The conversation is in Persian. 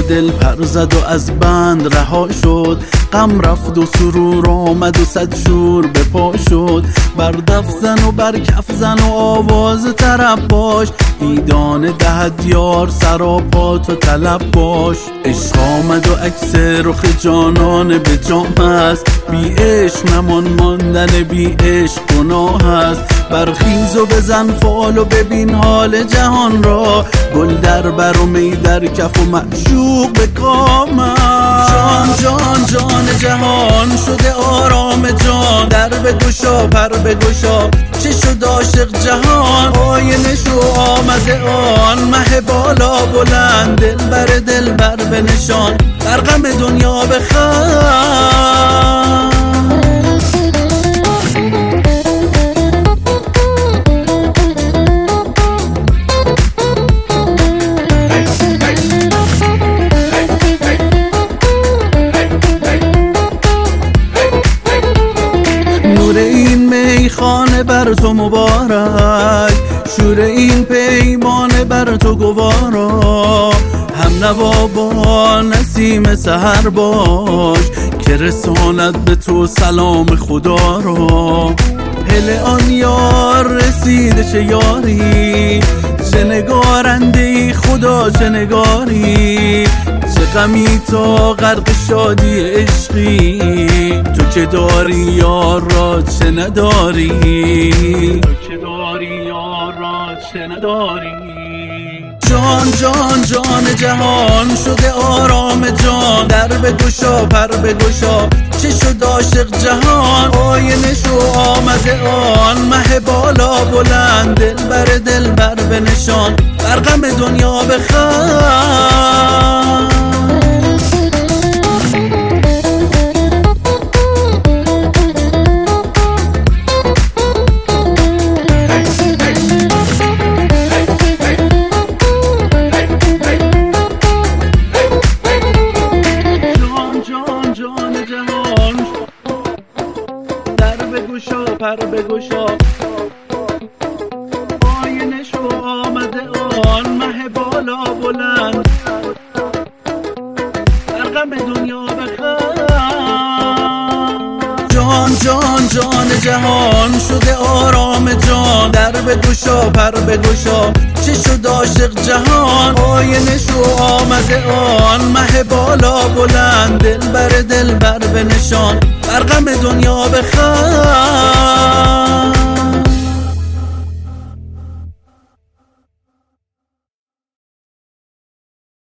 دل پر زد و از بند رها شد. غم رفت و سرور آمد و صد شور به پا شد. بر دف زن و بر کف زن و آواز طرب باش. دیدانه دهد یار سراپات و طلب باش. عشق آمد و عکس رخ جانان به جام است. بی عشق نمان ماندن بی عشق گناه است. برخیز و بزن فال و ببین حال جهان را. گل در بر و می در کف و معشوق به کام است. جان جان جان جهان شده آرام جان. در بگشا پر بگشا چه شد عاشق جهان. آینه شو آمده آن مه بالا بلند. دل بر بنشان در غم دنیا بخند. نور این میخانه بر تو مبارک. شور این پیمانه بر تو گوارا. هم نوا با نسیم سحر باش که رساند به تو سلام خدا را. هل آن یار رسیده چه یاری. چه نگارنده خدا چه نگاری. چه غمی تا غرق شادی عشقی. تو که داری یار را چه نداری. تو که داری یار را چه نداری. جان جان جان جهان شده آرام جان. در بگشا پر بگشا چه شد عاشق جهان. آینه شو آمده آن مه بالا بلند. دل بر بنشان بر غم دنیا بخند. پر بگشا آینه شو آمده آن مه بالا بلند. در غم دنیا بخند. جان جان جان جهان شده آرام جان. در بگشا پر بگشا چه شد عاشق جهان. آینه شو آمده آن مه بالا بلند. دل بر بنشان بر غم دنیا بخند.